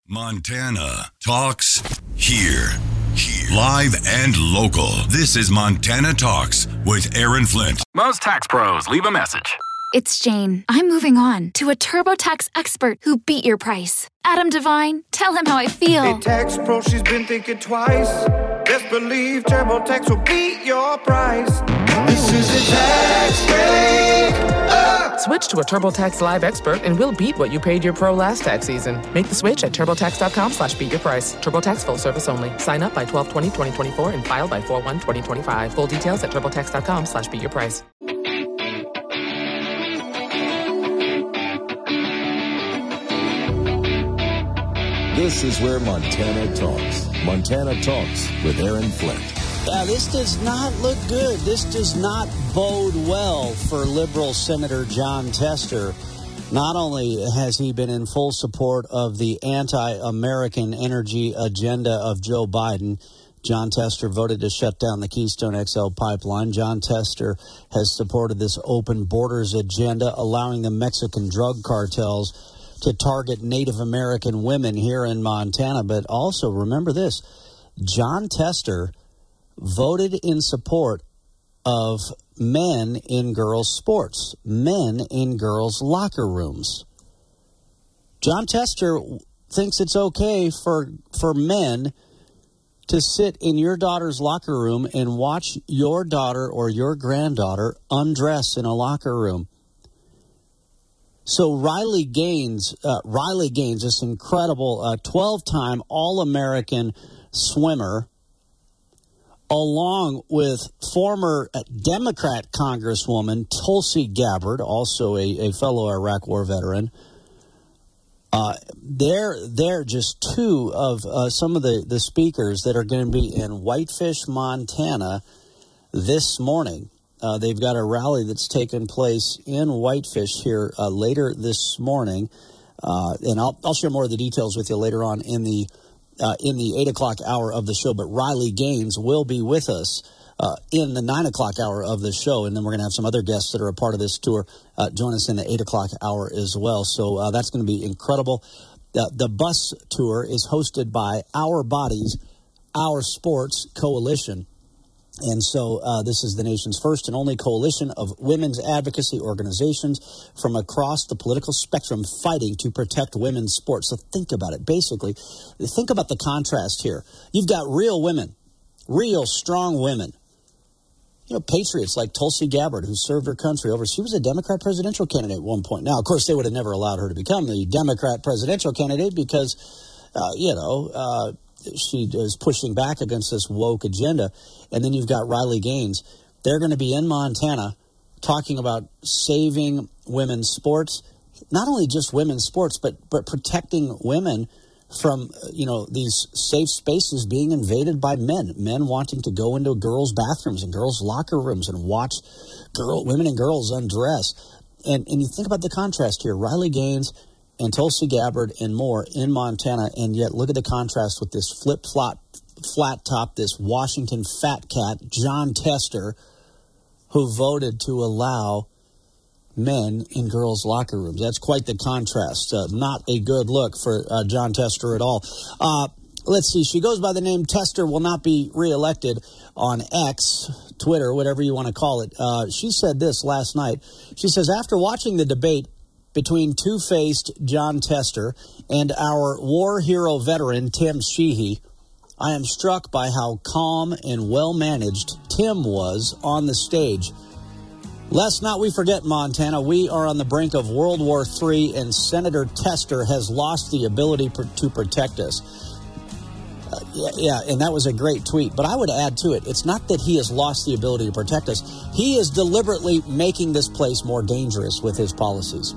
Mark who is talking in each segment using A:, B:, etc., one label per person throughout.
A: Montana Talks here. Live and local. This is Montana Talks with Aaron Flint.
B: Most tax pros leave a message.
C: It's Jane. I'm moving on to a TurboTax expert who beat your price. Adam Devine, tell him how I feel.
D: Hey, tax pro, she's been thinking twice. Best believe TurboTax will beat your price. This is a tax break.
E: Switch to a TurboTax Live expert and we'll beat what you paid your pro last tax season. Make the switch at TurboTax.com/beatyourprice. TurboTax full service only. Sign up by 12/20/2024 and file by 4/1/2025. Full details at TurboTax.com/beatyourprice.
F: This is where Montana talks. Montana Talks with Aaron Flint.
G: Yeah, this does not look good. This does not bode well for Liberal Senator Jon Tester. Not only has he been in full support of the anti-American energy agenda of Joe Biden, Jon Tester voted to shut down the Keystone XL pipeline. Jon Tester has supported this open borders agenda, allowing the Mexican drug cartels to target Native American women here in Montana. But also, remember this, Jon Tester voted in support of men in girls' sports, men in girls' locker rooms. Jon Tester thinks it's okay for men to sit in your daughter's locker room and watch your daughter or your granddaughter undress in a locker room. So Riley Gaines, this incredible 12-time All-American swimmer, along with former Democrat Congresswoman Tulsi Gabbard, also a fellow Iraq War veteran. They're just two of some of the speakers that are going to be in Whitefish, Montana this morning. They've got a rally that's taken place in Whitefish here later this morning, and I'll share more of the details with you later on in the 8 o'clock hour of the show. But Riley Gaines will be with us in the 9 o'clock hour of the show, and then we're going to have some other guests that are a part of this tour join us in the 8 o'clock hour as well. So that's going to be incredible. The bus tour is hosted by Our Bodies, Our Sports Coalition. And so this is the nation's first and only coalition of women's advocacy organizations from across the political spectrum fighting to protect women's sports. So think about it. Basically, think about the contrast here. You've got real women, real strong women. You know, patriots like Tulsi Gabbard, who served her country over. She was a Democrat presidential candidate at one point. Now, of course, they would have never allowed her to become the Democrat presidential candidate because, she is pushing back against this woke agenda. And then you've got Riley Gaines. They're going to be in Montana talking about saving women's sports, not only just women's sports, but protecting women from, these safe spaces being invaded by men wanting to go into girls' bathrooms and girls' locker rooms and watch women and girls undress. And you think about the contrast here. Riley Gaines and Tulsi Gabbard and more in Montana, and yet look at the contrast with this flip-flop, flat-top, this Washington fat cat, Jon Tester, who voted to allow men in girls' locker rooms. That's quite the contrast. Not a good look for Jon Tester at all. Let's see. She goes by the name Tester will not be reelected on X, Twitter, whatever you want to call it. She said this last night. She says, after watching the debate between two-faced Jon Tester and our war hero veteran Tim Sheehy, I am struck by how calm and well-managed Tim was on the stage. Let's not we forget, Montana, we are on the brink of World War III, and Senator Tester has lost the ability to protect us. And that was a great tweet. But I would add to it, it's not that he has lost the ability to protect us. He is deliberately making this place more dangerous with his policies.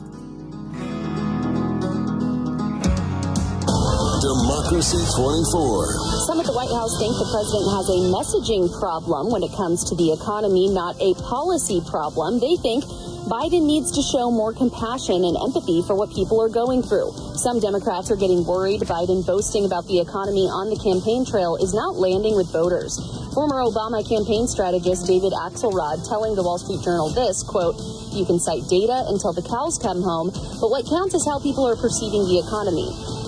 F: Democracy 24.
H: Some at the White House think the president has a messaging problem when it comes to the economy, not a policy problem. They think Biden needs to show more compassion and empathy for what people are going through. Some Democrats are getting worried Biden boasting about the economy on the campaign trail is not landing with voters. Former Obama campaign strategist David Axelrod telling the Wall Street Journal this, quote, "You can cite data until the cows come home, but what counts is how people are perceiving the economy.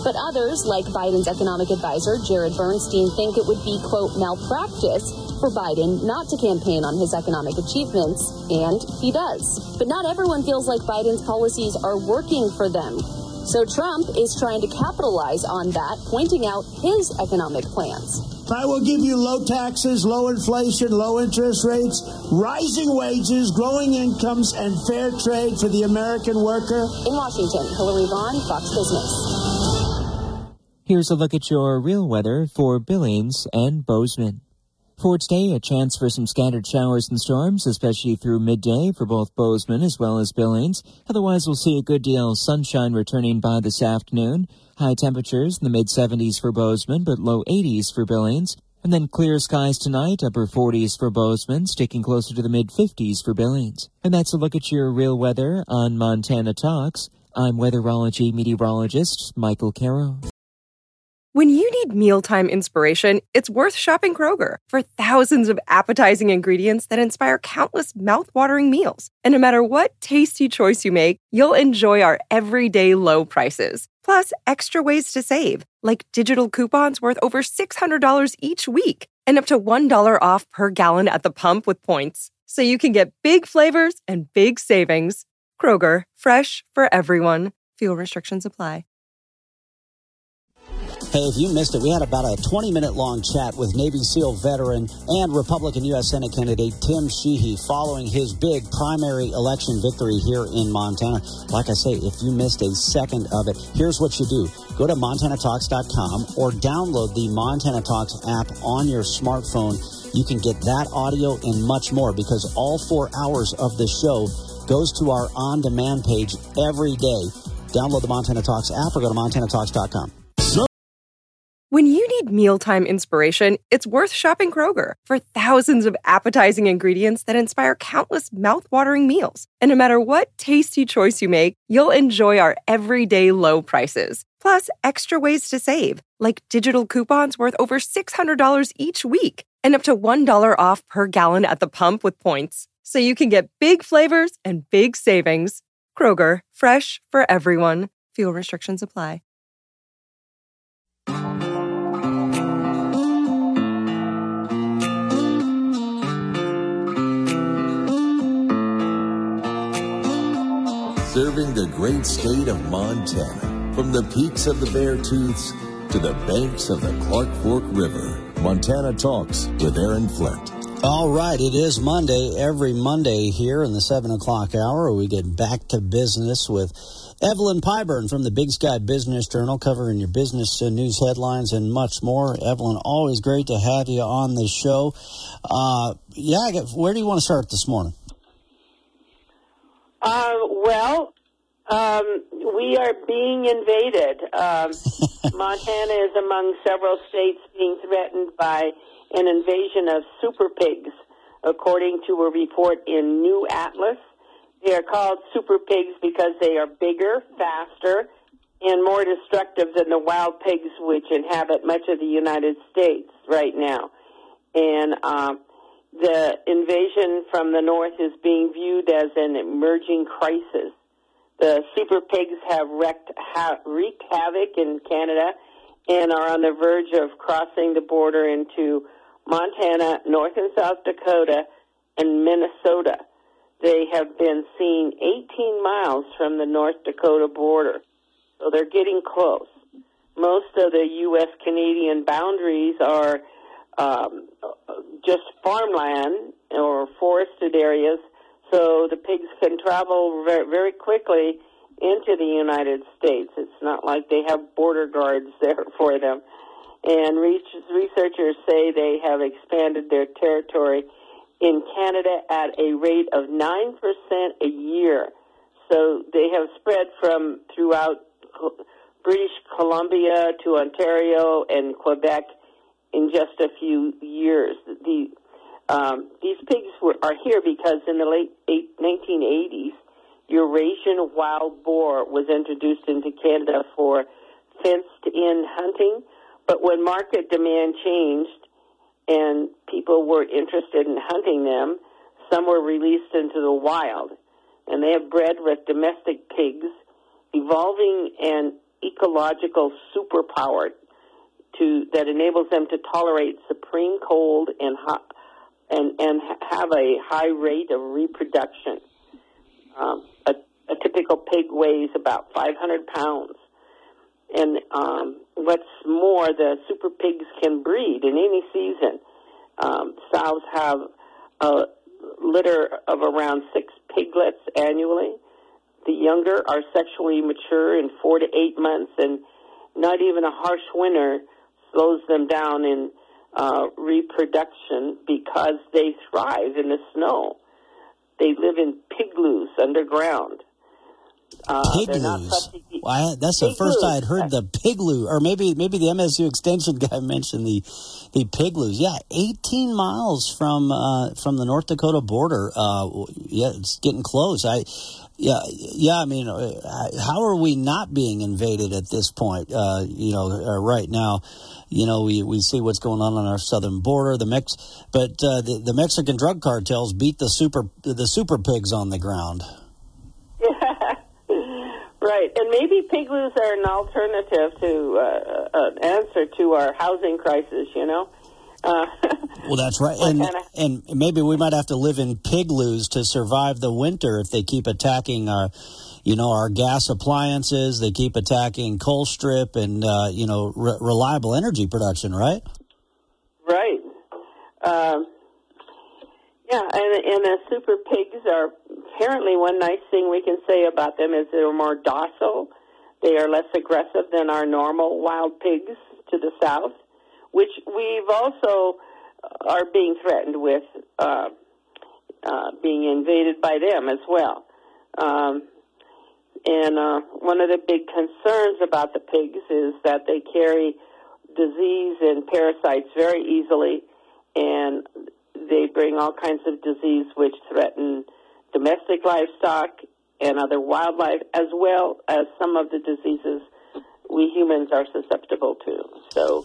H: But others, like Biden's economic advisor, Jared Bernstein, think it would be, quote, malpractice for Biden not to campaign on his economic achievements, and he does. But not everyone feels like Biden's policies are working for them. So Trump is trying to capitalize on that, pointing out his economic plans.
I: I will give you low taxes, low inflation, low interest rates, rising wages, growing incomes, and fair trade for the American worker.
H: In Washington, Hillary Vaughn, Fox Business.
J: Here's a look at your real weather for Billings and Bozeman. For today, a chance for some scattered showers and storms, especially through midday for both Bozeman as well as Billings. Otherwise, we'll see a good deal of sunshine returning by this afternoon. High temperatures in the mid-70s for Bozeman, but low 80s for Billings. And then clear skies tonight, upper 40s for Bozeman, sticking closer to the mid-50s for Billings. And that's a look at your real weather on Montana Talks. I'm weatherology meteorologist Michael Caro.
K: When you need mealtime inspiration, it's worth shopping Kroger for thousands of appetizing ingredients that inspire countless mouth-watering meals. And no matter what tasty choice you make, you'll enjoy our everyday low prices. Plus, extra ways to save, like digital coupons worth over $600 each week and up to $1 off per gallon at the pump with points. So you can get big flavors and big savings. Kroger, fresh for everyone. Fuel restrictions apply.
G: Hey, if you missed it, we had about a 20-minute long chat with Navy SEAL veteran and Republican U.S. Senate candidate Tim Sheehy following his big primary election victory here in Montana. Like I say, if you missed a second of it, here's what you do. Go to MontanaTalks.com or download the Montana Talks app on your smartphone. You can get that audio and much more because all 4 hours of the show goes to our on-demand page every day. Download the Montana Talks app or go to MontanaTalks.com.
K: When you need mealtime inspiration, it's worth shopping Kroger for thousands of appetizing ingredients that inspire countless mouth-watering meals. And no matter what tasty choice you make, you'll enjoy our everyday low prices. Plus, extra ways to save, like digital coupons worth over $600 each week and up to $1 off per gallon at the pump with points. So you can get big flavors and big savings. Kroger, fresh for everyone. Fuel restrictions apply.
F: Serving the great state of Montana. From the peaks of the Beartooths to the banks of the Clark Fork River. Montana Talks with Aaron Flint.
G: All right, it is Monday. Every Monday here in the 7 o'clock hour, we get back to business with Evelyn Pyburn from the Big Sky Business Journal, covering your business news headlines and much more. Evelyn, always great to have you on the show. Where do you want to start this morning?
L: We are being invaded. Montana is among several states being threatened by an invasion of super pigs, according to a report in New Atlas. They are called super pigs because they are bigger, faster, and more destructive than the wild pigs which inhabit much of the United States right now. And the invasion from the north is being viewed as an emerging crisis. The super pigs have wreaked havoc in Canada and are on the verge of crossing the border into Montana, North and South Dakota, and Minnesota. They have been seen 18 miles from the North Dakota border, so they're getting close. Most of the U.S.-Canadian boundaries are just farmland or forested areas, so the pigs can travel very, very quickly into the United States. It's not like they have border guards there for them. And researchers say they have expanded their territory in Canada at a rate of 9% a year. So they have spread from throughout British Columbia to Ontario and Quebec in just a few years. These pigs are here because in the late 1980s, Eurasian wild boar was introduced into Canada for fenced-in hunting. But when market demand changed and people were interested in hunting them, some were released into the wild. And they have bred with domestic pigs, evolving and ecological superpower that enables them to tolerate supreme cold and have a high rate of reproduction. A typical pig weighs about 500 pounds. And what's more, the super pigs can breed in any season. Sows have a litter of around 6 piglets annually. The younger are sexually mature in 4 to 8 months, and not even a harsh winter slows them down in reproduction because they thrive in the snow. They live in pigloos underground.
G: Pigloos. That's the first I had heard the pigloo, or maybe the MSU Extension guy mentioned the pigloos. Yeah, 18 miles from the North Dakota border. Yeah, it's getting close. I mean, how are we not being invaded at this point? Right now, we see what's going on our southern border. The Mexican drug cartels beat the super pigs on the ground.
L: Right, and maybe pigloos are an alternative to an answer to our housing crisis.
G: Well, that's right, and maybe we might have to live in pigloos to survive the winter if they keep attacking our gas appliances. They keep attacking coal strip and reliable energy production. Right. Right.
L: And the super pigs are apparently, one nice thing we can say about them is they're more docile. They are less aggressive than our normal wild pigs to the south, which we've also are being threatened with being invaded by them as well. And one of the big concerns about the pigs is that they carry disease and parasites very easily, and they bring all kinds of disease which threaten domestic livestock and other wildlife, as well as some of the diseases we humans are susceptible to. So,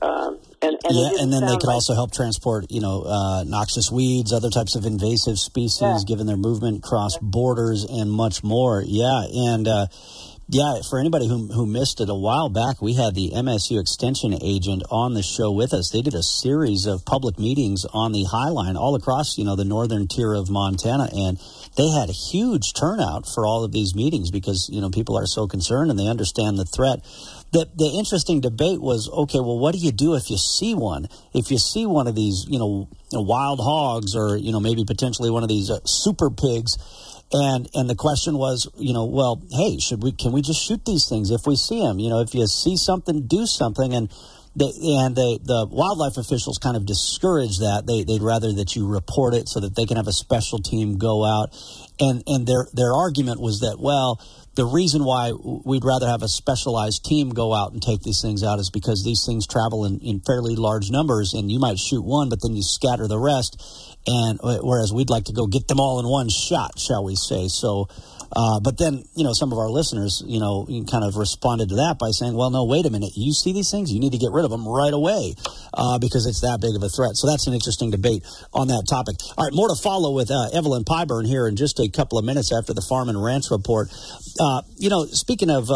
G: and then they could also help transport, noxious weeds, other types of invasive species, given their movement across borders and much more. Yeah, and for anybody who missed it a while back, we had the MSU Extension agent on the show with us. They did a series of public meetings on the High Line all across, the northern tier of Montana, and they had a huge turnout for all of these meetings because, people are so concerned and they understand the threat. The interesting debate was, okay, well, what do you do if you see one? If you see one of these, wild hogs or, maybe potentially one of these super pigs, and the question was, well, hey, can we just shoot these things if we see them? If you see something, do something. And the wildlife officials kind of discourage that. They'd rather that you report it so that they can have a special team go out. And their argument was that, well, the reason why we'd rather have a specialized team go out and take these things out is because these things travel in fairly large numbers, and you might shoot one, but then you scatter the rest. And whereas we'd like to go get them all in one shot, shall we say. So, but then, some of our listeners, kind of responded to that by saying, well, no, wait a minute. You see these things? You need to get rid of them right away because it's that big of a threat. So that's an interesting debate on that topic. All right, more to follow with Evelyn Pyburn here in just a couple of minutes after the Farm and Ranch Report. Speaking of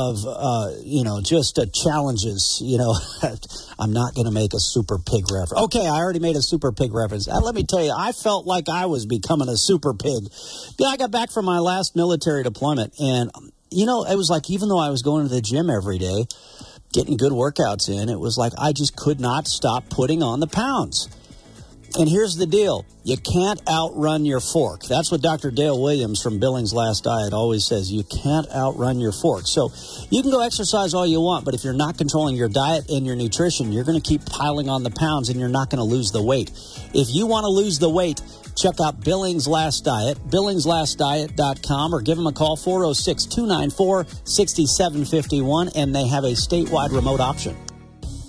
G: just challenges, I'm not going to make a super pig reference. Okay, I already made a super pig reference. Let me tell you, I felt like I was becoming a super pig. Yeah, I got back from my last military deployment, and, it was like even though I was going to the gym every day, getting good workouts in, it was like I just could not stop putting on the pounds. And here's the deal. You can't outrun your fork. That's what Dr. Dale Williams from Billings Last Diet always says. You can't outrun your fork. So you can go exercise all you want, but if you're not controlling your diet and your nutrition, you're going to keep piling on the pounds and you're not going to lose the weight. If you want to lose the weight, check out Billings Last Diet, billingslastdiet.com, or give them a call, 406-294-6751, and they have a statewide remote option.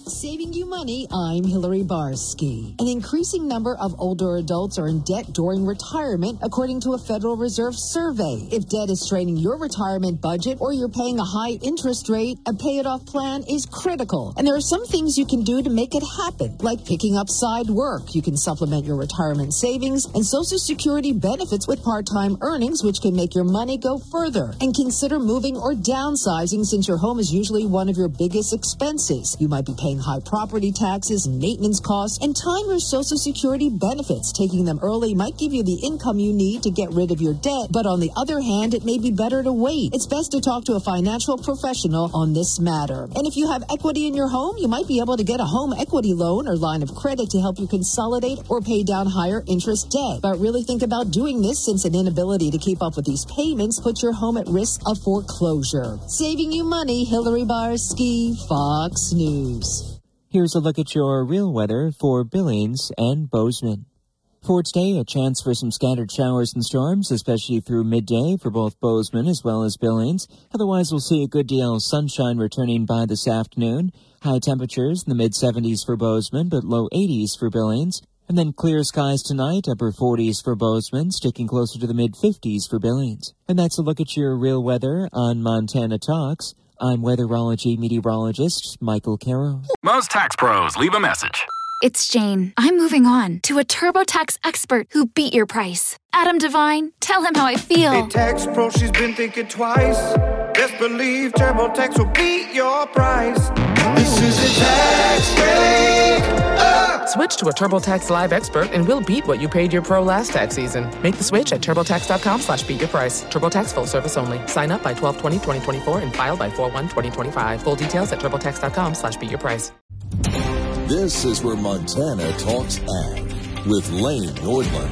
M: Saving you money, I'm Hillary Barsky. An increasing number of older adults are in debt during retirement, according to a Federal Reserve survey. If debt is straining your retirement budget or you're paying a high interest rate, a pay-it-off plan is critical. And there are some things you can do to make it happen, like picking up side work. You can supplement your retirement savings and Social Security benefits with part-time earnings, which can make your money go further. And consider moving or downsizing, since your home is usually one of your biggest expenses. You might be paying high property taxes, maintenance costs, and time your Social Security benefits. Taking them early might give you the income you need to get rid of your debt, but on the other hand, it may be better to wait. It's best to talk to a financial professional on this matter. And if you have equity in your home, you might be able to get a home equity loan or line of credit to help you consolidate or pay down higher interest debt. But really think about doing this, since an inability to keep up with these payments puts your home at risk of foreclosure. Saving you money, Hillary Barsky, Fox News.
J: Here's a look at your real weather for Billings and Bozeman. For today, a chance for some scattered showers and storms, especially through midday for both Bozeman as well as Billings. Otherwise, we'll see a good deal of sunshine returning by this afternoon. High temperatures in the mid-70s for Bozeman, but low 80s for Billings. And then clear skies tonight, upper 40s for Bozeman, sticking closer to the mid-50s for Billings. And that's a look at your real weather on Montana Talks. I'm weatherology meteorologist Michael Caro.
B: Most tax pros leave a message.
C: It's Jane. I'm moving on to a TurboTax expert who beat your price. Adam Devine, tell him how I feel.
D: Hey, tax pro, she's been thinking twice. Best believe TurboTax will beat your price. This is a tax break.
E: Switch to a TurboTax Live expert and we'll beat what you paid your pro last tax season. Make the switch at TurboTax.com/beatyourprice. TurboTax full service only. Sign up by 12/20/2024 and file by 4/1/2025. Full details at TurboTax.com/beatyourprice.
F: This is where Montana talks ag with Lane Nordlund.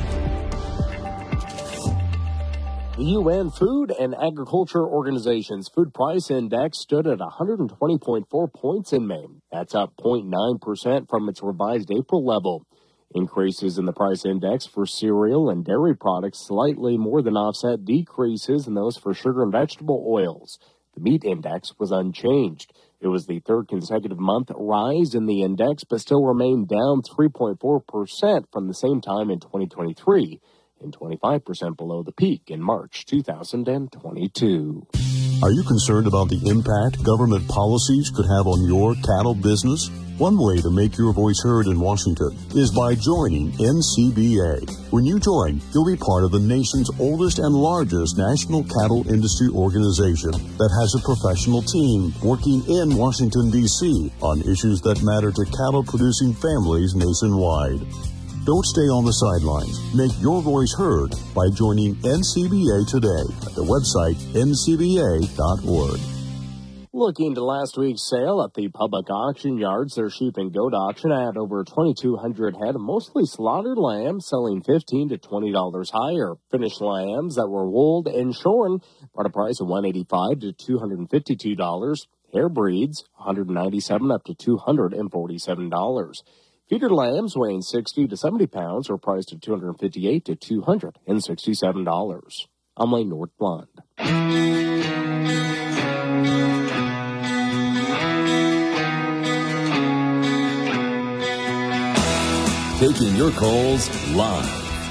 N: The UN Food and Agriculture Organization's food price index stood at 120.4 points in May. That's up 0.9% from its revised April level. Increases in the price index for cereal and dairy products slightly more than offset decreases in those for sugar and vegetable oils. The meat index was unchanged. It was the third consecutive month rise in the index, but still remained down 3.4% from the same time in 2023. And 25% below the peak in March 2022.
O: Are you concerned about the impact government policies could have on your cattle business? One way to make your voice heard in Washington is by joining NCBA. When you join, you'll be part of the nation's oldest and largest national cattle industry organization that has a professional team working in Washington, D.C. on issues that matter to cattle-producing families nationwide. Don't stay on the sidelines. Make your voice heard by joining NCBA today at the website ncba.org.
N: Looking to last week's sale at the public auction yards, their sheep and goat auction had over 2,200 head of mostly slaughtered lambs, selling $15 to $20 higher. Finished lambs that were wooled and shorn brought a price of $185 to $252. Hair breeds, $197 up to $247. Feeder lambs weighing 60 to 70 pounds were priced at $258 to $267. I'm Lane Nordlund.
F: Taking your calls live.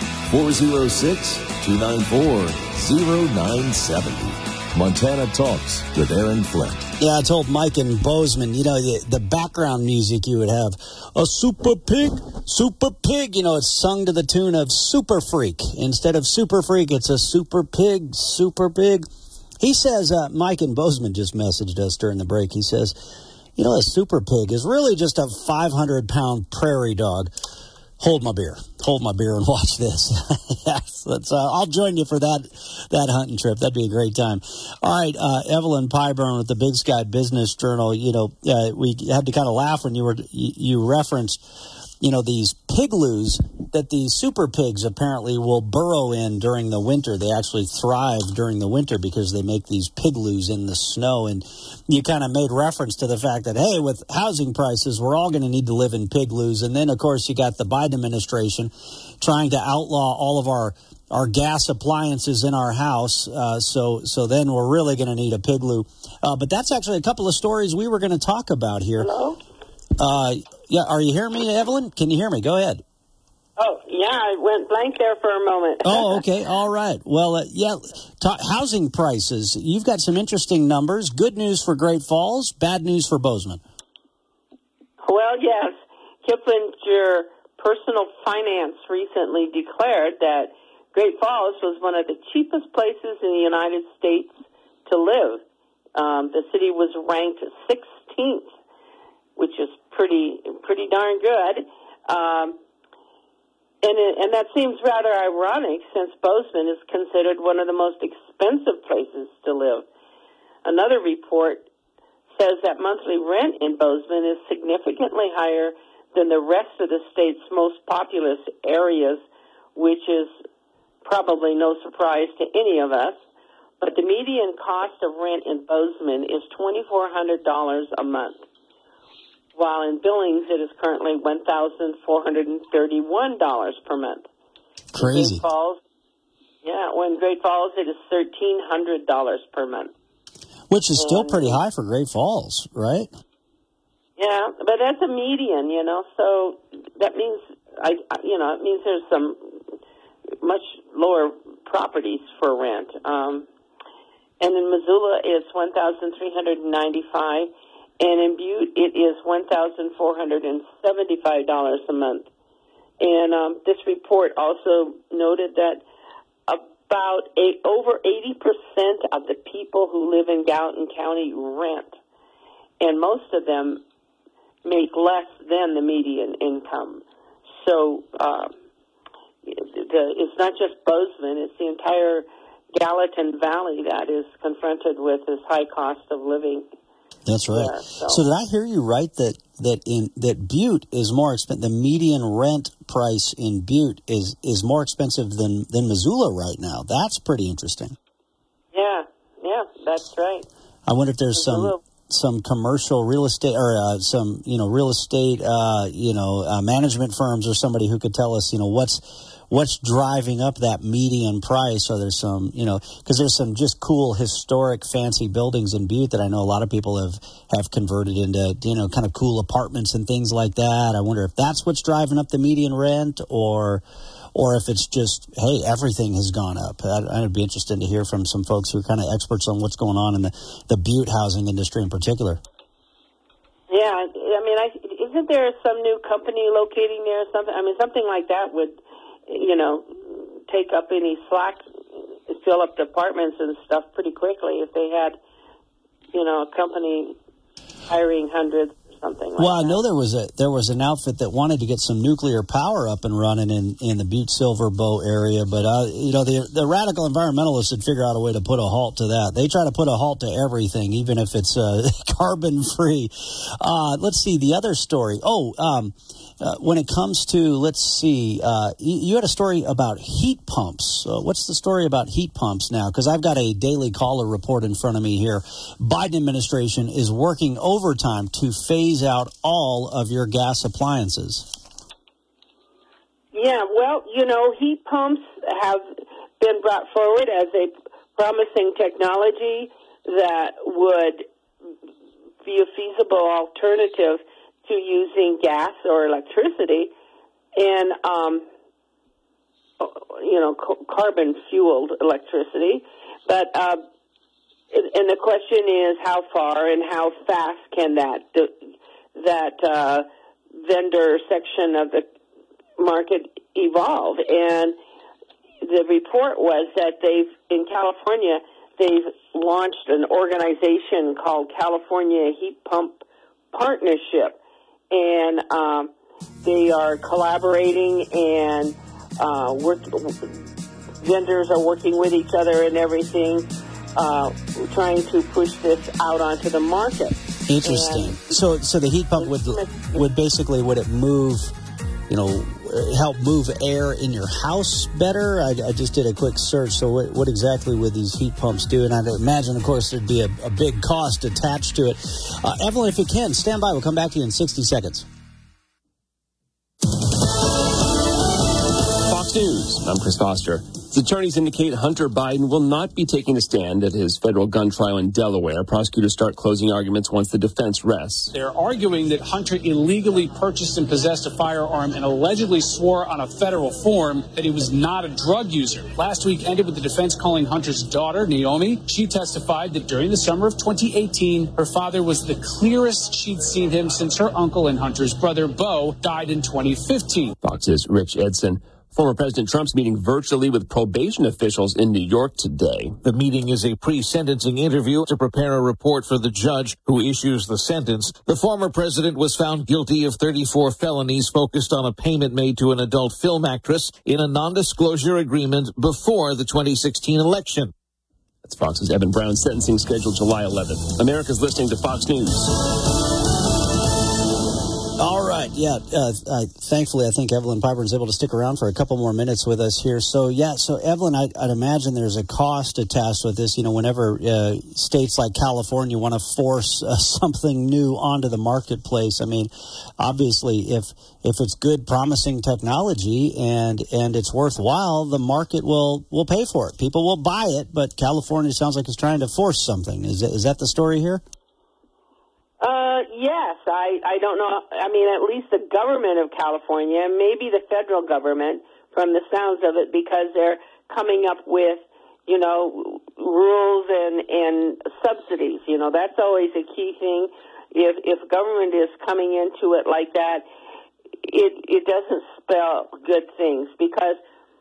F: 406-294-0970. Montana Talks with Aaron Flint.
G: Yeah, I told Mike in Bozeman, the background music you would have, a super pig, it's sung to the tune of Super Freak. Instead of Super Freak, it's a super pig. He says, Mike in Bozeman just messaged us during the break. He says, a super pig is really just a 500-pound prairie dog. Hold my beer and watch this. Yes, I'll join you for that hunting trip. That'd be a great time. All right, Evelyn Pyburn with the Big Sky Business Journal. We had to kind of laugh when you referenced, these pigloos that these super pigs apparently will burrow in during the winter. They actually thrive during the winter because they make these pigloos in the snow. And you kind of made reference to the fact that, hey, with housing prices, we're all going to need to live in pigloos. And then, of course, you got the Biden administration trying to outlaw all of our gas appliances in our house. So then we're really going to need a pigloo. But that's actually a couple of stories we were going to talk about here.
L: Hello?
G: Yeah, are you hearing me, Evelyn? Can you hear me? Go ahead.
L: Oh, yeah, I went blank there for a moment.
G: Oh, okay. All right. Well, housing prices. You've got some interesting numbers. Good news for Great Falls, bad news for Bozeman.
L: Well, yes. Kiplinger Personal Finance recently declared that Great Falls was one of the cheapest places in the United States to live. The city was ranked 16th, which is pretty darn good. And that seems rather ironic since Bozeman is considered one of the most expensive places to live. Another report says that monthly rent in Bozeman is significantly higher than the rest of the state's most populous areas, which is probably no surprise to any of us. But the median cost of rent in Bozeman is $2,400 a month, while in Billings it is currently $1,431 per month.
G: Crazy.
L: In Great Falls it is $1,300 per month.
G: Which is still pretty high for Great Falls, right?
L: Yeah, but that's a median, so that means, it means there's some much lower properties for rent. And in Missoula, it's $1,395, and in Butte, it is $1,475 a month. And this report also noted that over 80% of the people who live in Gallatin County rent, and most of them make less than the median income. So it's not just Bozeman, it's the entire Gallatin Valley that is confronted with this high cost of living.
G: That's right.
L: There,
G: so did I hear you right that Butte is more expensive? The median rent price in Butte is more expensive than Missoula right now. That's pretty interesting.
L: Yeah, that's right.
G: I wonder if there's some commercial real estate or some real estate management firms or somebody who could tell us what's driving up that median price. Or there's some because there's some just cool historic fancy buildings in Butte that I know a lot of people have converted into kind of cool apartments and things like that. I wonder if that's what's driving up the median rent or if it's just, hey, everything has gone up. I'd be interested to hear from some folks who are kind of experts on what's going on in the Butte housing industry in particular.
L: Yeah, I mean, isn't there some new company locating there or something? I mean, something like that would, take up any slack, fill up the apartments and stuff pretty quickly if they had, a company hiring hundreds.
G: Well, I know there was an outfit that wanted to get some nuclear power up and running in the Butte Silver Bow area, but the radical environmentalists would figure out a way to put a halt to that. They try to put a halt to everything, even if it's carbon free. Let's see the other story. When it comes to you had a story about heat pumps. What's the story about heat pumps now? Because I've got a Daily Caller report in front of me here. Biden administration is working overtime to phase out all of your gas appliances.
L: Yeah, well, heat pumps have been brought forward as a promising technology that would be a feasible alternative to using gas or electricity and, carbon-fueled electricity. But and the question is how far and how fast can that vendor section of the market evolve? And the report was that in California, they've launched an organization called California Heat Pump Partnership. And they are collaborating and vendors are working with each other and everything, trying to push this out onto the market.
G: Interesting. So the heat pump would it move, help move air in your house better? I just did a quick search. So what exactly would these heat pumps do? And I'd imagine, of course, there'd be a big cost attached to it. Evelyn, if you can, stand by. We'll come back to you in 60 seconds.
N: Fox News, I'm Chris Foster. His attorneys indicate Hunter Biden will not be taking a stand at his federal gun trial in Delaware. Prosecutors start closing arguments once the defense rests.
P: They're arguing that Hunter illegally purchased and possessed a firearm and allegedly swore on a federal form that he was not a drug user. Last week ended with the defense calling Hunter's daughter, Naomi. She testified that during the summer of 2018, her father was the clearest she'd seen him since her uncle and Hunter's brother, Bo, died in 2015.
N: Fox's Rich Edson. Former President Trump's meeting virtually with probation officials in New York today.
Q: The meeting is a pre-sentencing interview to prepare a report for the judge who issues the sentence. The former president was found guilty of 34 felonies focused on a payment made to an adult film actress in a non-disclosure agreement before the 2016 election.
N: That's Fox's Evan Brown. Sentencing scheduled July 11th. America's listening to Fox News.
G: All right, yeah. Thankfully, I think Evelyn Piper is able to stick around for a couple more minutes with us here. So, Evelyn, I'd imagine there's a cost attached with this. You know, whenever states like California want to force something new onto the marketplace, I mean, obviously, if it's good, promising technology and it's worthwhile, the market will pay for it. People will buy it, but California sounds like it's trying to force something. Is that the story here?
L: Yes, I don't know. I mean, at least the government of California, maybe the federal government, from the sounds of it, because they're coming up with, you know, rules and subsidies. You know, that's always a key thing. If government is coming into it like that, it doesn't spell good things, because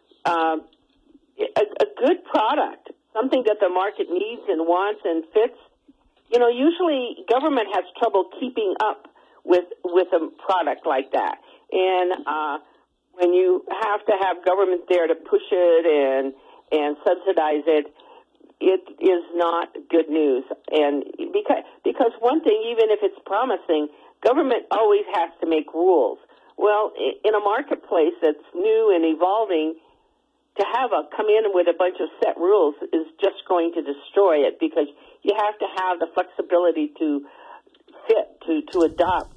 L: a good product, something that the market needs and wants and fits, you know, usually government has trouble keeping up with a product like that. And when you have to have government there to push it and subsidize it, it is not good news. And because one thing, even if it's promising, government always has to make rules. Well, in a marketplace that's new and evolving, to come in with a bunch of set rules is just going to destroy it, because you have to have the flexibility to fit, to adopt,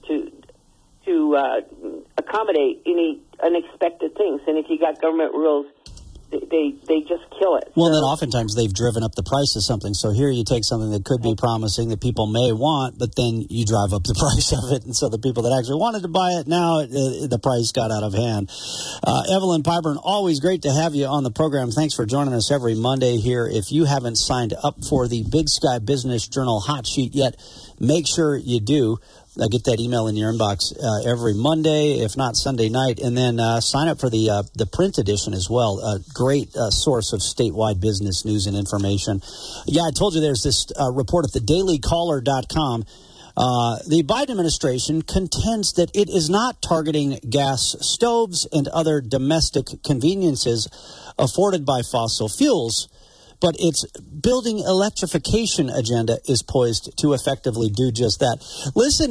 L: to accommodate any unexpected things. And if you got government rules, they just kill it.
G: Well, then oftentimes they've driven up the price of something. So here you take something that could be promising that people may want, but then you drive up the price of it. And so the people that actually wanted to buy it, now the price got out of hand. Evelyn Piper, always great to have you on the program. Thanks for joining us every Monday here. If you haven't signed up for the Big Sky Business Journal hot sheet yet, make sure you do. Get that email in your inbox every Monday, if not Sunday night, and then sign up for the print edition as well. A great source of statewide business news and information. Yeah, I told you there's this report at thedailycaller.com. The Biden administration contends that it is not targeting gas stoves and other domestic conveniences afforded by fossil fuels, but its building electrification agenda is poised to effectively do just that. Listen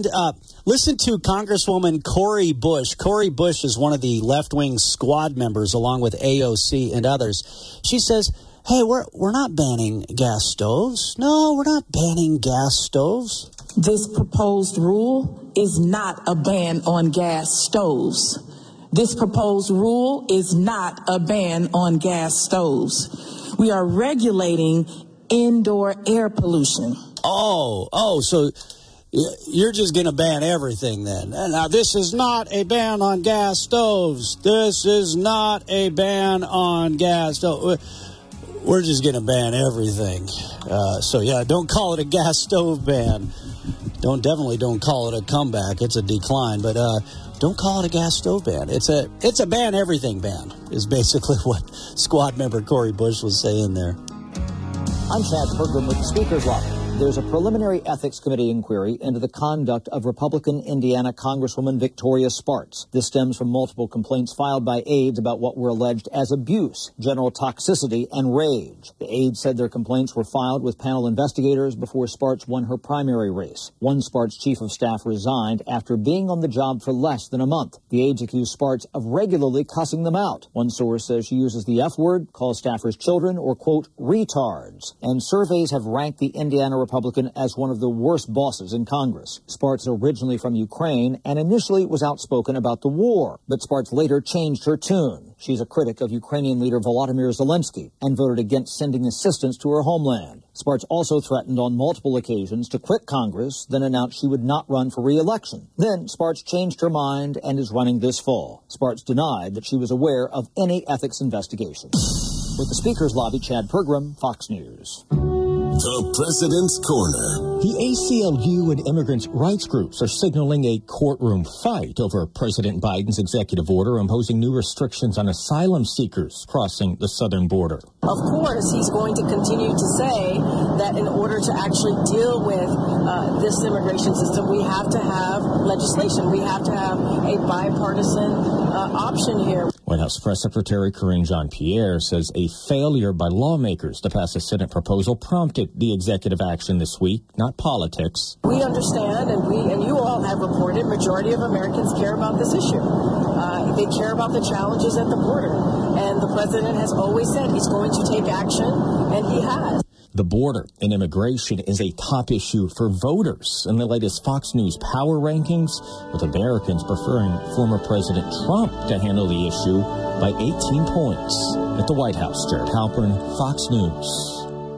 G: to Congresswoman Cori Bush. Cori Bush is one of the left-wing squad members, along with AOC and others. She says, hey, we're not banning gas stoves. No, we're not banning gas stoves.
R: This proposed rule is not a ban on gas stoves. This proposed rule is not a ban on gas stoves. We are regulating indoor air pollution. So you're just going to ban everything then. Now, this is not a ban on gas stoves. This is not a ban on gas stoves. We're just going to ban everything. Don't call it a gas stove ban. Definitely don't call it a comeback. It's a decline, but don't call it a gas stove ban. It's a ban everything ban is basically what squad member Cori Bush was saying there.
S: I'm Chad Pergram with the Speaker's Lobby. There's a preliminary ethics committee inquiry into the conduct of Republican Indiana Congresswoman Victoria Spartz. This stems from multiple complaints filed by aides about what were alleged as abuse, general toxicity, and rage. The aides said their complaints were filed with panel investigators before Spartz won her primary race. One Spartz chief of staff resigned after being on the job for less than a month. The aides accused Spartz of regularly cussing them out. One source says she uses the F word, calls staffers children, or, quote, retards. And surveys have ranked the Indiana Republican as one of the worst bosses in Congress. Spartz originally from Ukraine and initially was outspoken about the war, but Spartz later changed her tune. She's a critic of Ukrainian leader Volodymyr Zelensky and voted against sending assistance to her homeland. Spartz also threatened on multiple occasions to quit Congress, then announced she would not run for re-election. Then Spartz changed her mind and is running this fall. Spartz denied that she was aware of any ethics investigation. With the Speaker's Lobby, Chad Pergram, Fox News.
F: The President's Corner.
T: The ACLU and immigrants' rights groups are signaling a courtroom fight over President Biden's executive order imposing new restrictions on asylum seekers crossing the southern border.
U: Of course, he's going to continue to say that in order to actually deal with this immigration system, we have to have legislation. We have to have a bipartisan option here.
T: White House Press Secretary Karine Jean-Pierre says a failure by lawmakers to pass a Senate proposal prompted the executive action this week, not politics.
U: We understand, and you all have reported, majority of Americans care about this issue. They care about the challenges at the border. And the president has always said he's going to take action, and he has.
T: The border and immigration is a top issue for voters. In the latest Fox News Power Rankings, with Americans preferring former President Trump to handle the issue by 18 points. At the White House, Jared Halpern, Fox News.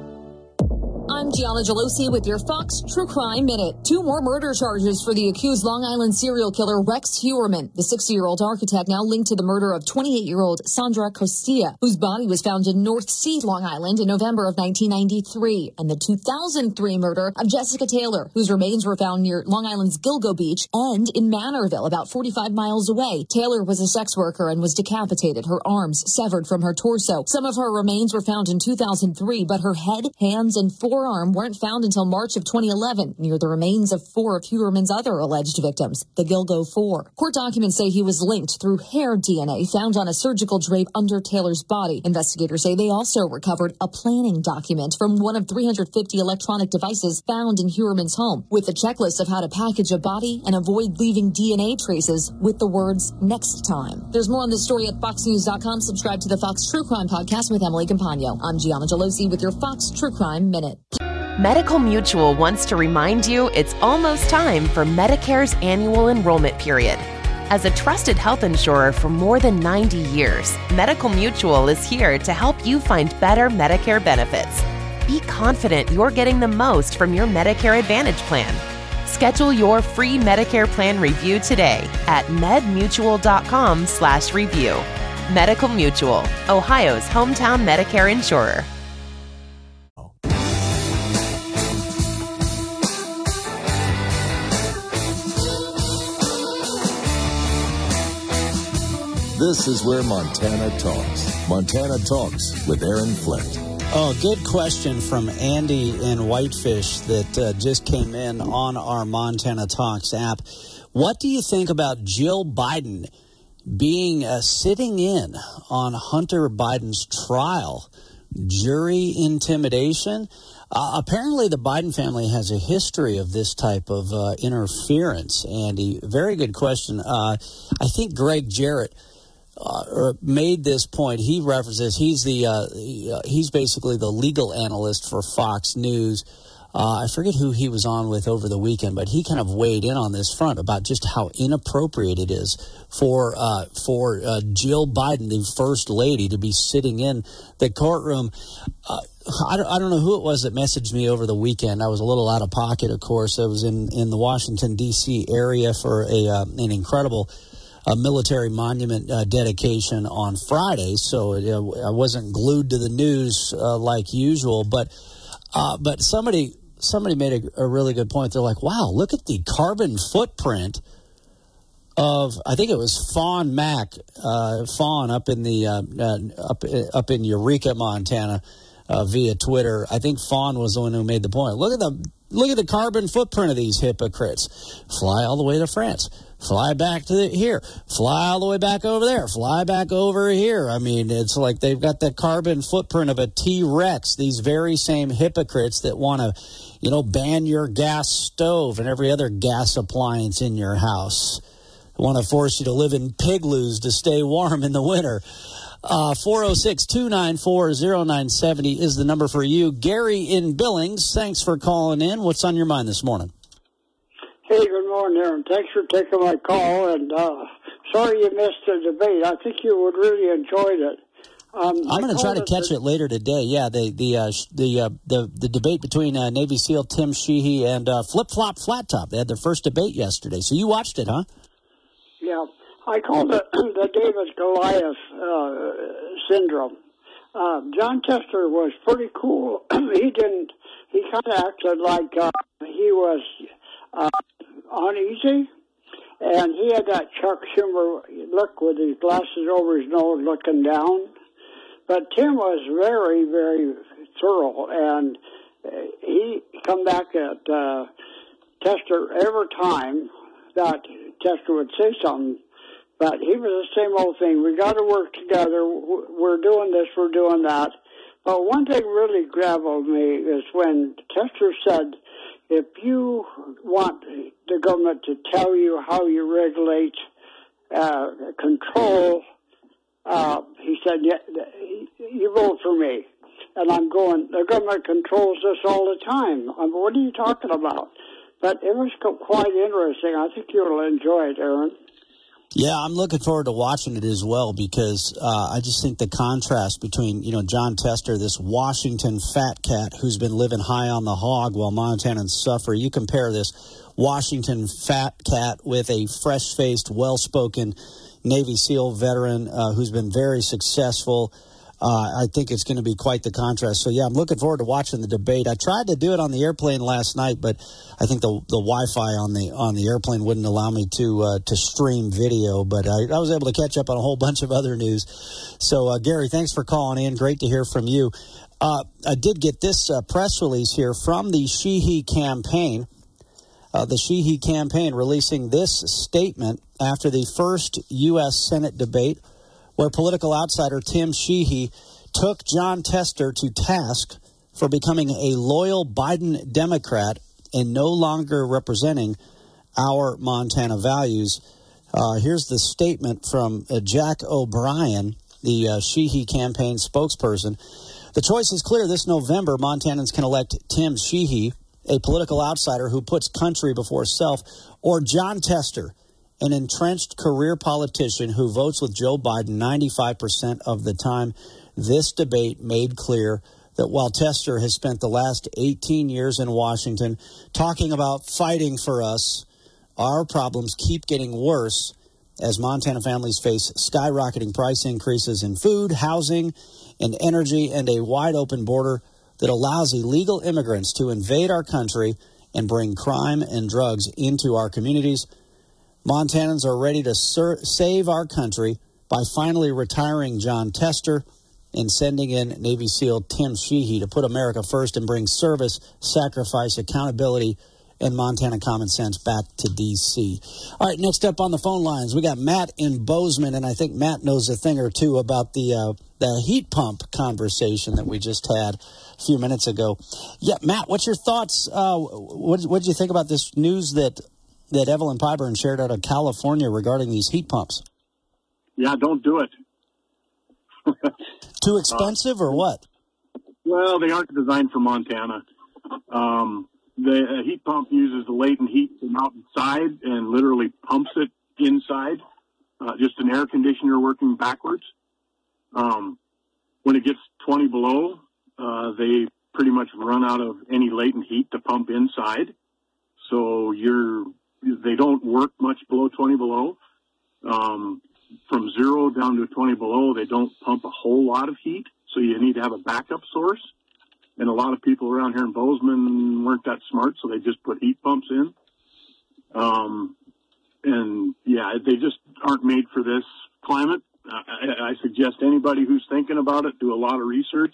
V: I'm Gianna Gelosi with your Fox True Crime Minute. 2 more murder charges for the accused Long Island serial killer Rex Heuermann, the 60-year-old architect now linked to the murder of 28-year-old Sandra Costilla, whose body was found in North Sea, Long Island in November of 1993, and the 2003 murder of Jessica Taylor, whose remains were found near Long Island's Gilgo Beach and in Manorville, about 45 miles away. Taylor was a sex worker and was decapitated, her arms severed from her torso. Some of her remains were found in 2003, but her head, hands, and forearm weren't found until March of 2011 near the remains of 4 of Heuermann's other alleged victims, the Gilgo 4. Court documents say he was linked through hair DNA found on a surgical drape under Taylor's body. Investigators say they also recovered a planning document from one of 350 electronic devices found in Heuermann's home, with a checklist of how to package a body and avoid leaving DNA traces with the words "next time." There's more on this story at foxnews.com. Subscribe to the Fox True Crime Podcast with Emily Campagno. I'm Gianna Gelosi with your Fox True Crime Minute.
W: Medical Mutual wants to remind you it's almost time for Medicare's annual enrollment period. As a trusted health insurer for more than 90 years, Medical Mutual is here to help you find better Medicare benefits. Be confident you're getting the most from your Medicare Advantage plan. Schedule your free Medicare plan review today at medmutual.com/review. Medical Mutual, Ohio's hometown Medicare insurer.
F: This is where Montana talks. Montana Talks with Aaron Flint.
G: Oh, good question from Andy in Whitefish that just came in on our Montana Talks app. What do you think about Jill Biden being sitting in on Hunter Biden's trial? Jury intimidation? Apparently, the Biden family has a history of this type of interference, Andy. Very good question. I think Greg Jarrett made this point. He references he's basically the legal analyst for Fox News. I forget who he was on with over the weekend, but he kind of weighed in on this front about just how inappropriate it is for Jill Biden, the first lady, to be sitting in the courtroom. I don't know who it was that messaged me over the weekend. I was a little out of pocket, of course. I was in the Washington, D.C. area for an incredible military monument dedication on Friday, so I wasn't glued to the news like usual. But somebody made a really good point. They're like, "Wow, look at the carbon footprint of," I think it was Fawn Mac, Fawn up in the up in Eureka, Montana, via Twitter. I think Fawn was the one who made the point. Look at the carbon footprint of these hypocrites. Fly all the way to France. Fly back to here. Fly all the way back over there. Fly back over here. I mean, it's like they've got the carbon footprint of a T-Rex. These very same hypocrites that want to, ban your gas stove and every other gas appliance in your house. Want to force you to live in pigloos to stay warm in the winter. 406-294-0970 is the number for you. Gary in Billings, thanks for calling in. What's on your mind this morning?
A: Hey, good morning, Aaron. Thanks for taking my call, and sorry you missed the debate. I think you would really enjoyed it.
G: I'm going to try to catch it later today. Yeah, the debate between Navy SEAL Tim Sheehy and Flip Flop Flat Top. They had their first debate yesterday, so you watched it, huh?
A: Yeah, I called it the David Goliath syndrome. John Tester was pretty cool. He kind of acted like he was uneasy, and he had that Chuck Schumer look with his glasses over his nose looking down. But Tim was very, very thorough, and he come back at Tester every time that Tester would say something. But he was the same old thing. We got to work together. We're doing this. We're doing that. But one thing really gravelled me is when Tester said, if you want the government to tell you how you regulate, control, he said, yeah, you vote for me. And I'm going, the government controls us all the time. What are you talking about? But it was quite interesting. I think you'll enjoy it, Aaron.
G: Yeah, I'm looking forward to watching it as well because I just think the contrast between, John Tester, this Washington fat cat who's been living high on the hog while Montanans suffer. You compare this Washington fat cat with a fresh-faced, well-spoken Navy SEAL veteran who's been very successful. I think it's going to be quite the contrast. So, yeah, I'm looking forward to watching the debate. I tried to do it on the airplane last night, but I think the Wi-Fi on the airplane wouldn't allow me to stream video. But I was able to catch up on a whole bunch of other news. So, Gary, thanks for calling in. Great to hear from you. I did get this press release here from the Sheehy campaign. The Sheehy campaign releasing this statement after the first U.S. Senate debate, where political outsider Tim Sheehy took John Tester to task for becoming a loyal Biden Democrat and no longer representing our Montana values. Here's the statement from Jack O'Brien, the Sheehy campaign spokesperson. The choice is clear. This November, Montanans can elect Tim Sheehy, a political outsider who puts country before self, or John Tester, an entrenched career politician who votes with Joe Biden 95% of the time. This debate made clear that while Tester has spent the last 18 years in Washington talking about fighting for us, our problems keep getting worse as Montana families face skyrocketing price increases in food, housing, and energy, and a wide-open border that allows illegal immigrants to invade our country and bring crime and drugs into our communities. Montanans are ready to save our country by finally retiring John Tester and sending in Navy SEAL Tim Sheehy to put America first and bring service, sacrifice, accountability, and Montana common sense back to D.C. All right, next up on the phone lines, we got Matt in Bozeman, and I think Matt knows a thing or two about the heat pump conversation that we just had a few minutes ago. Yeah, Matt, what's your thoughts? What did you think about this news that Evelyn Pyburn shared out of California regarding these heat pumps?
H: Yeah, don't do it.
G: Too expensive or what?
H: Well, they aren't designed for Montana. The heat pump uses the latent heat from outside and literally pumps it inside, just an air conditioner working backwards. When it gets 20 below, they pretty much run out of any latent heat to pump inside. So they don't work much below 20 below. From 0 down to 20 below, they don't pump a whole lot of heat, so you need to have a backup source. And a lot of people around here in Bozeman weren't that smart, so they just put heat pumps in. And, yeah, they just aren't made for this climate. I suggest anybody who's thinking about it do a lot of research.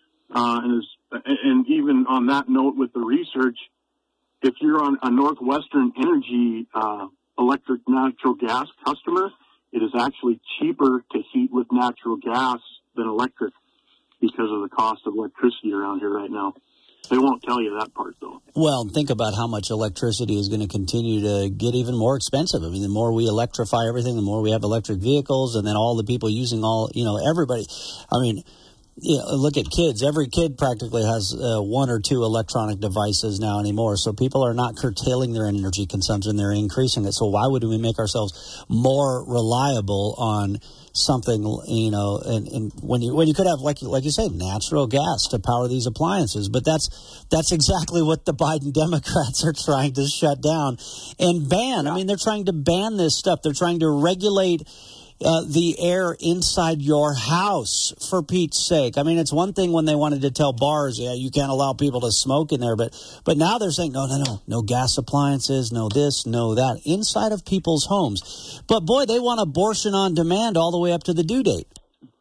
H: And even on that note with the research, if you're on a Northwestern Energy electric natural gas customer, it is actually cheaper to heat with natural gas than electric because of the cost of electricity around here right now. They won't tell you that part, though.
G: Well, think about how much electricity is going to continue to get even more expensive. I mean, the more we electrify everything, the more we have electric vehicles, and then all the people using everybody. I mean, look at kids. Every kid practically has one or two electronic devices now anymore. So people are not curtailing their energy consumption. They're increasing it. So why would we make ourselves more reliable on something, and when you could have, like you say, natural gas to power these appliances? But that's exactly what the Biden Democrats are trying to shut down and ban. I mean, they're trying to ban this stuff. They're trying to regulate the air inside your house, for Pete's sake. I mean, it's one thing when they wanted to tell bars, you can't allow people to smoke in there, but now they're saying, no gas appliances, no this, no that, inside of people's homes. But boy, they want abortion on demand all the way up to the due date.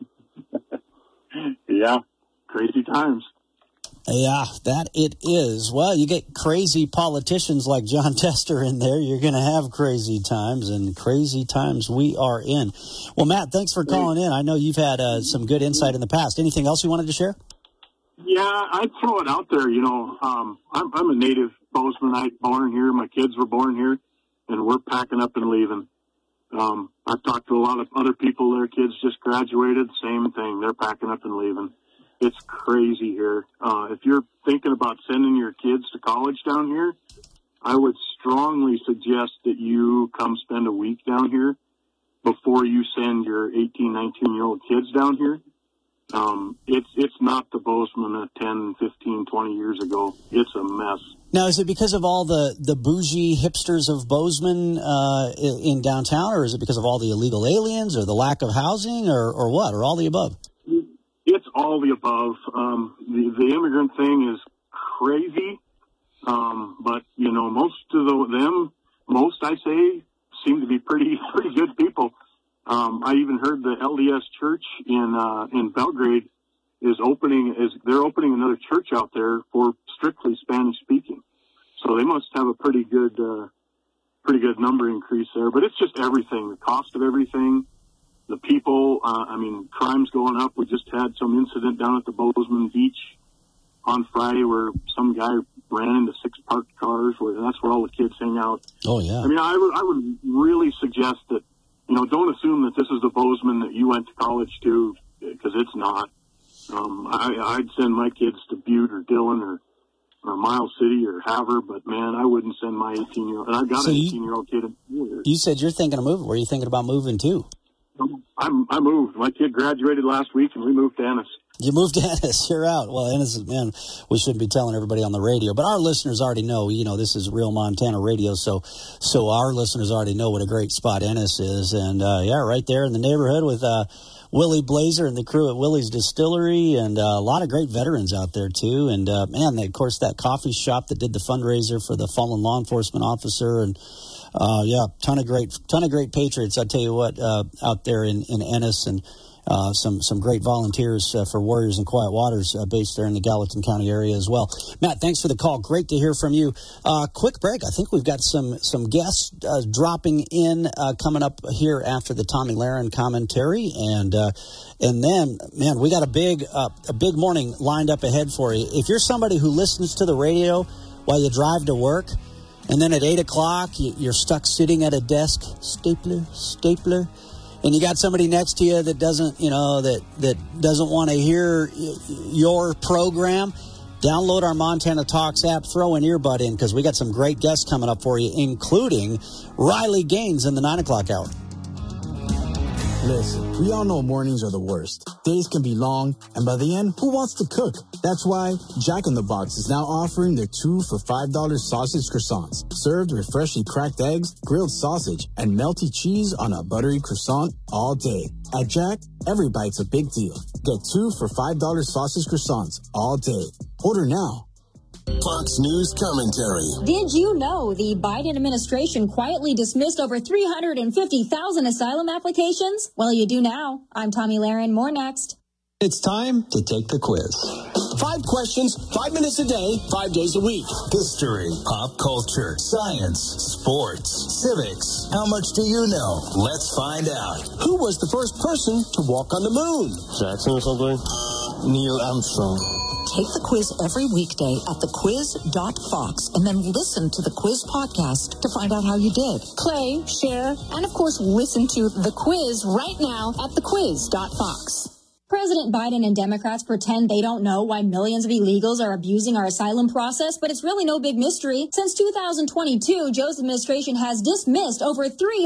H: Yeah, crazy times.
G: Yeah, that it is. Well, you get crazy politicians like John Tester in there, you're going to have crazy times, and crazy times we are in. Well, Matt, thanks for calling in. I know you've had some good insight in the past. Anything else you wanted to share?
H: Yeah, I'd throw it out there. I'm a native Bozemanite, born here. My kids were born here, and we're packing up and leaving. I've talked to a lot of other people. Their kids just graduated. Same thing. They're packing up and leaving. It's crazy here. If you're thinking about sending your kids to college down here, I would strongly suggest that you come spend a week down here before you send your 18, 19-year-old kids down here. It's not the Bozeman of 10, 15, 20 years ago. It's a mess.
G: Now, is it because of all the bougie hipsters of Bozeman in downtown, or is it because of all the illegal aliens, or the lack of housing, or what, or all the above?
H: It's all the above. The immigrant thing is crazy, but most I say seem to be pretty good people. I even heard the LDS Church in Belgrade they're opening another church out there for strictly Spanish speaking. So they must have a pretty good number increase there. But it's just everything, the cost of everything. The people, crime's going up. We just had some incident down at the Bozeman Beach on Friday where some guy ran into 6 parked cars. That's where all the kids hang out.
G: Oh, yeah.
H: I mean, I would really suggest that, don't assume that this is the Bozeman that you went to college to, because it's not. I'd send my kids to Butte or Dillon or Miles City or Havre, but, man, I wouldn't send my 18-year-old. And I've got an 18-year-old kid in here.
G: You said you're thinking of moving. Where are you thinking about moving to?
H: I moved. My kid graduated last week, and we moved to Ennis.
G: You moved to Ennis. You're out. Well, Ennis, man, we shouldn't be telling everybody on the radio, but our listeners already know. This is Real Montana Radio, so our listeners already know what a great spot Ennis is, and right there in the neighborhood with Willie Blazer and the crew at Willie's Distillery, and a lot of great veterans out there too. And of course, that coffee shop that did the fundraiser for the fallen law enforcement officer, and ton of great patriots. I tell you what, out there in Ennis, and some great volunteers for Warriors in Quiet Waters based there in the Gallatin County area as well. Matt, thanks for the call. Great to hear from you. Quick break. I think we've got some guests dropping in coming up here after the Tomi Lahren commentary, and then, man, we got a big morning lined up ahead for you. If you're somebody who listens to the radio while you drive to work, and then at 8 o'clock you're stuck sitting at a desk, stapler. And you got somebody next to you that doesn't, that doesn't want to hear your program, download our Montana Talks app, throw an earbud in, because we got some great guests coming up for you, including Riley Gaines in the 9 o'clock hour.
I: Listen, we all know mornings are the worst. Days can be long, and by the end, who wants to cook? That's why Jack in the Box is now offering their 2 for $5 sausage croissants, served with freshly cracked eggs, grilled sausage, and melty cheese on a buttery croissant all day. At Jack, every bite's a big deal. Get 2 for $5 sausage croissants all day. Order now.
F: Fox News commentary.
V: Did you know the Biden administration quietly dismissed over 350,000 asylum applications? Well, you do now. I'm Tomi Lahren. More next.
I: It's time to take the quiz. 5 questions, 5 minutes a day, 5 days a week.
F: History, pop culture, science, sports, civics. How much do you know? Let's find out.
I: Who was the first person to walk on the moon?
K: Jackson or something?
I: Neil Armstrong.
R: Take the quiz every weekday at thequiz.fox and then listen to the quiz podcast to find out how you did.
V: Play, share, and of course listen to The Quiz right now at thequiz.fox. President Biden and Democrats pretend they don't know why millions of illegals are abusing our asylum process, but it's really no big mystery. Since 2022, Joe's administration has dismissed over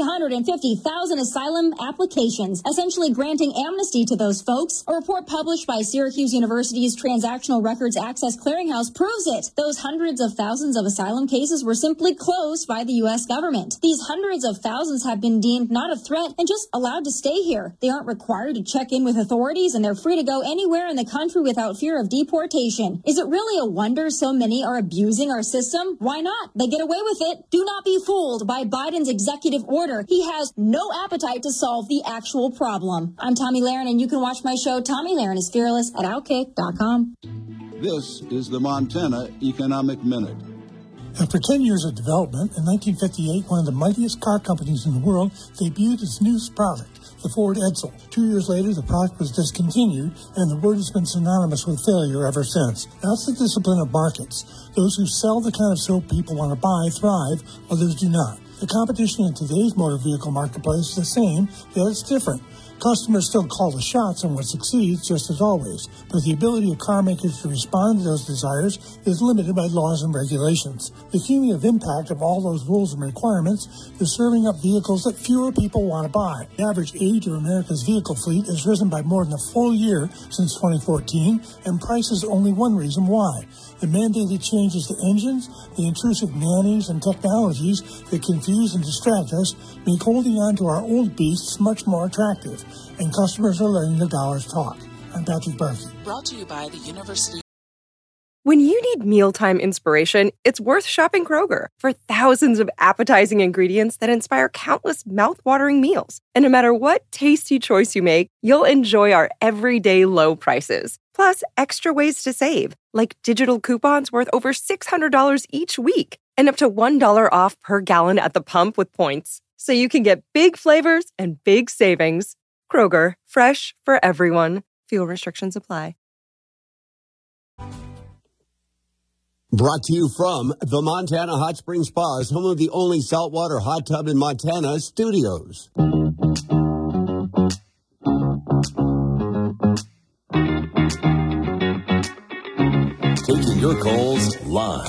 V: 350,000 asylum applications, essentially granting amnesty to those folks. A report published by Syracuse University's Transactional Records Access Clearinghouse proves it. Those hundreds of thousands of asylum cases were simply closed by the U.S. government. These hundreds of thousands have been deemed not a threat and just allowed to stay here. They aren't required to check in with authorities, and they're free to go anywhere in the country without fear of deportation. Is it really a wonder so many are abusing our system? Why not? They get away with it. Do not be fooled by Biden's executive order. He has no appetite to solve the actual problem. I'm Tommy Lahren, and you can watch my show, Tommy Lahren is Fearless, at Outkick.com.
J: This is the Montana Economic Minute.
K: After 10 years of development, in 1958, one of the mightiest car companies in the world debuted its newest product, the Ford Edsel. 2 years later, the product was discontinued, and the word has been synonymous with failure ever since. That's the discipline of markets. Those who sell the kind of soap people want to buy thrive, others do not. The competition in today's motor vehicle marketplace is the same, yet it's different. Customers still call the shots on what succeeds, just as always, but the ability of car makers to respond to those desires is limited by laws and regulations. The cumulative impact of all those rules and requirements is serving up vehicles that fewer people want to buy. The average age of America's vehicle fleet has risen by more than a full year since 2014, and price is only one reason why. The mandated changes to engines, the intrusive nannies and technologies that confuse and distract us make holding on to our old beasts much more attractive, and customers are letting their dollars talk. I'm Patrick Barkey.
R: Brought to you by the University.
M: When you need mealtime inspiration, it's worth shopping Kroger for thousands of appetizing ingredients that inspire countless mouth-watering meals. And no matter what tasty choice you make, you'll enjoy our everyday low prices. Plus, extra ways to save, like digital coupons worth over $600 each week and up to $1 off per gallon at the pump with points. So you can get big flavors and big savings. Kroger, fresh for everyone. Fuel restrictions apply.
X: Brought to you from the Montana Hot Springs Spas, home of the only saltwater hot tub in Montana, Studios.
F: Taking your calls live.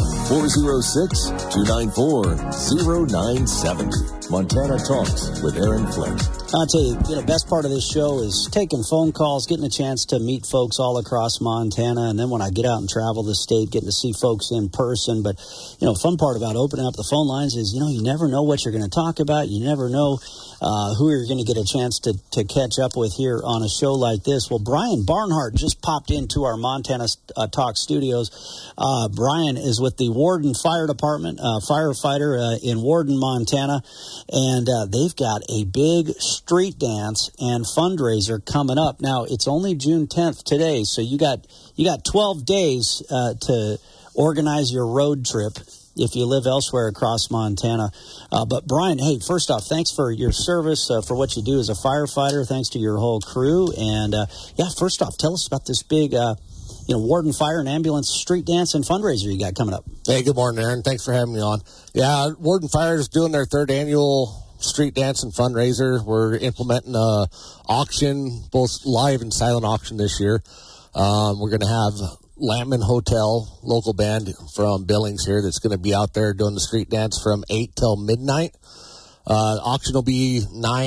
F: 406-294-0970. Montana Talks with Aaron Flint.
G: I'll tell you, the best part of this show is taking phone calls, getting a chance to meet folks all across Montana, and then when I get out and travel the state, getting to see folks in person. But, fun part about opening up the phone lines is, you never know what you're going to talk about. You never know who you're going to get a chance to catch up with here on a show like this. Well, Brian Barnhart just popped into our Montana Talk studios. Brian is with the Warden Fire Department, firefighter in Warden, Montana, and they've got a big street dance and fundraiser coming up. Now, it's only June 10th today, so you got 12 days to organize your road trip if you live elsewhere across Montana. But Brian, hey, first off, thanks for your service, for what you do as a firefighter. Thanks to your whole crew. And first off, tell us about this big Warden Fire and Ambulance street dance and fundraiser you got coming up.
Y: Hey, good morning, Aaron. Thanks for having me on. Yeah, Warden Fire is doing their third annual street dance and fundraiser. We're implementing a auction, both live and silent auction this year. We're going to have Lampman Hotel, local band from Billings here, that's going to be out there doing the street dance from 8 till midnight. Auction will be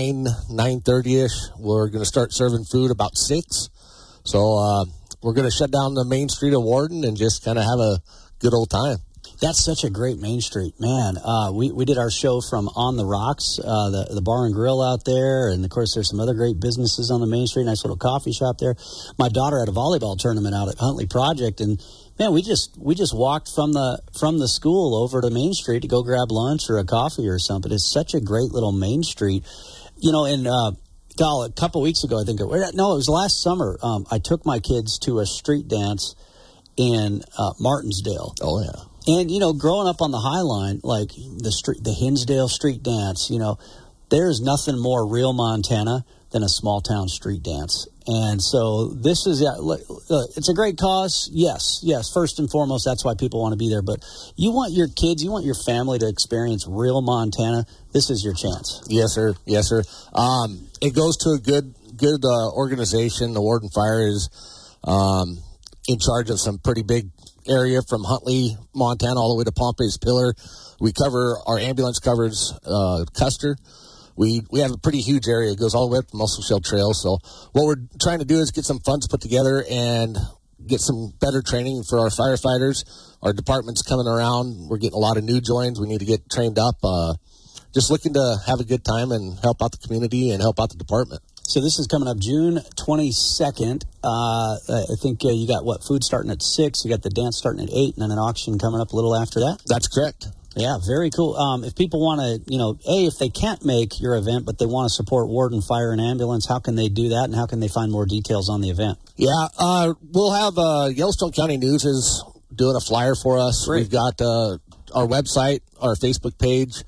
Y: 9:30ish. We're going to start serving food about 6. So we're going to shut down the main street of Warden and just kind of have a good old time.
G: That's such a great Main Street, man. We did our show from On the Rocks, the bar and grill out there, and of course there's some other great businesses on the Main Street. Nice little coffee shop there. My daughter had a volleyball tournament out at Huntley Project, and man, we just walked from the school over to Main Street to go grab lunch or a coffee or something. It's such a great little Main Street, and a couple weeks ago, it was last summer. I took my kids to a street dance in Martinsdale.
Y: Oh yeah.
G: And, growing up on the High Line, like the Hinsdale Street Dance, there's nothing more real Montana than a small town street dance. And so this is, it's a great cause. Yes. First and foremost, that's why people want to be there. But you want your kids, you want your family to experience real Montana. This is your chance.
Y: Yes, sir. It goes to a good organization. The Warden Fire is in charge of some pretty big area from Huntley, Montana, all the way to Pompey's Pillar. Our ambulance covers Custer. We have a pretty huge area. It goes all the way up to Muscle Shell Trail. So what we're trying to do is get some funds put together and get some better training for our firefighters. Our department's coming around. We're getting a lot of new joins. We need to get trained up. Just looking to have a good time and help out the community and help out the department.
G: So this is coming up June 22nd. I think you got, food starting at 6. You got the dance starting at 8, and then an auction coming up a little after that?
Y: That's correct.
G: Yeah, very cool. If people want to, if they can't make your event, but they want to support Warden Fire and Ambulance, how can they do that, and how can they find more details on the event?
Y: Yeah, we'll have Yellowstone County News is doing a flyer for us.
G: Great.
Y: We've got our website, our Facebook page,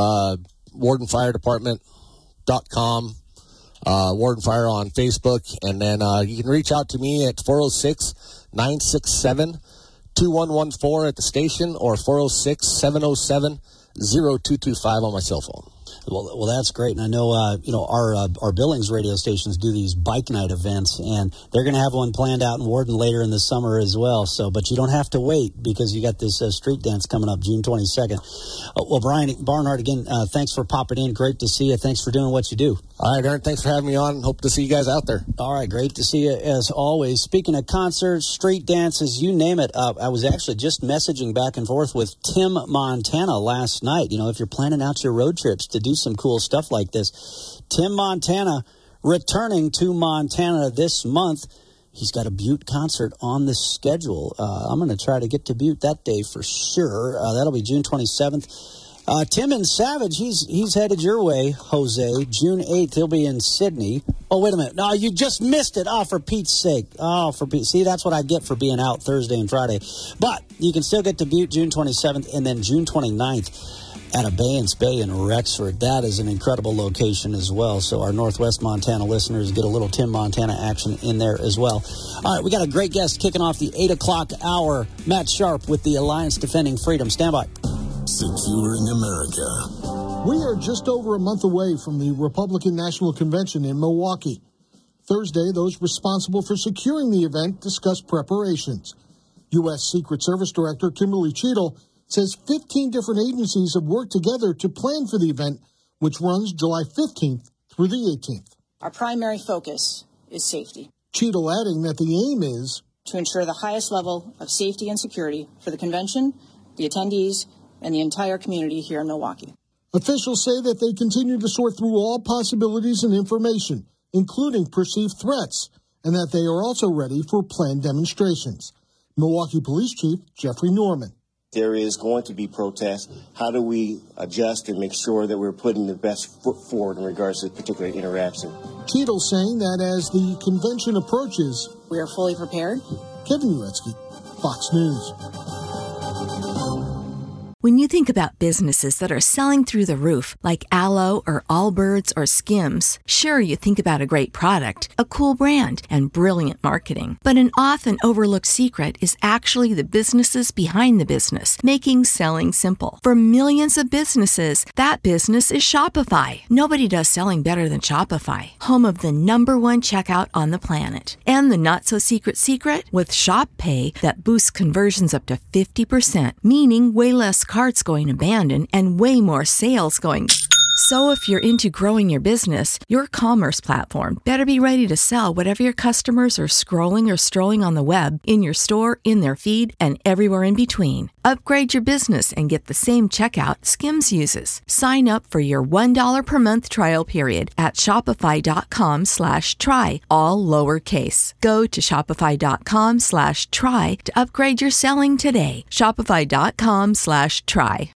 Y: wardenfiredepartment.com, Warden Fire on Facebook, and then you can reach out to me at 406-967-2114 at the station, or 406-707-0225 on my cell phone.
G: Well, that's great. And I know, our Billings radio stations do these bike night events, and they're going to have one planned out in Warden later in the summer as well. So, but you don't have to wait, because you got this street dance coming up June 22nd. Well, Brian Barnhart, again, thanks for popping in. Great to see you. Thanks for doing what you do.
Y: All right, Aaron, thanks for having me on. Hope to see you guys out there.
G: All right, great to see you as always. Speaking of concerts, street dances, you name it. I was actually just messaging back and forth with Tim Montana last night. If you're planning out your road trips to do some cool stuff like this, Tim Montana returning to Montana this month. He's got a Butte concert on the schedule. I'm going to try to get to Butte that day for sure. That'll be June 27th. Tim and Savage, he's headed your way, Jose. June 8th, he'll be in Sydney. Oh, wait a minute. No, you just missed it. Oh, for Pete's sake. See, that's what I get for being out Thursday and Friday. But you can still get to Butte June 27th, and then June 29th at Abeyance Bay in Rexford. That is an incredible location as well. So our Northwest Montana listeners get a little Tim Montana action in there as well. All right, we got a great guest kicking off the 8 o'clock hour. Matt Sharp with the Alliance Defending Freedom. Stand by.
F: Securing America.
B: We are just over a month away from the Republican National Convention in Milwaukee. Thursday, those responsible for securing the event discussed preparations. U.S. Secret Service Director Kimberly Cheadle says 15 different agencies have worked together to plan for the event, which runs July 15th through the 18th.
C: Our primary focus is safety.
B: Cheadle adding that the aim is
C: to ensure the highest level of safety and security for the convention, the attendees, and the entire community here in Milwaukee.
B: Officials say that they continue to sort through all possibilities and information, including perceived threats, and that they are also ready for planned demonstrations. Milwaukee Police Chief Jeffrey Norman.
D: There is going to be protests. How do we adjust and make sure that we're putting the best foot forward in regards to particular interaction?
B: Cheadle saying that as the convention approaches,
C: we are fully prepared.
B: Kevin Uretsky, Fox News.
E: When you think about businesses that are selling through the roof, like Aloe or Allbirds or Skims, sure, you think about a great product, a cool brand, and brilliant marketing. But an often overlooked secret is actually the businesses behind the business, making selling simple. For millions of businesses, that business is Shopify. Nobody does selling better than Shopify, home of the #1 checkout on the planet. And the not-so-secret secret? With Shop Pay that boosts conversions up to 50%, meaning way less carts going abandoned and way more sales going. So if you're into growing your business, your commerce platform better be ready to sell whatever your customers are scrolling or strolling on the web, in your store, in their feed, and everywhere in between. Upgrade your business and get the same checkout Skims uses. Sign up for your $1 per month trial period at shopify.com/try, all lowercase. Go to shopify.com/try to upgrade your selling today. Shopify.com/try.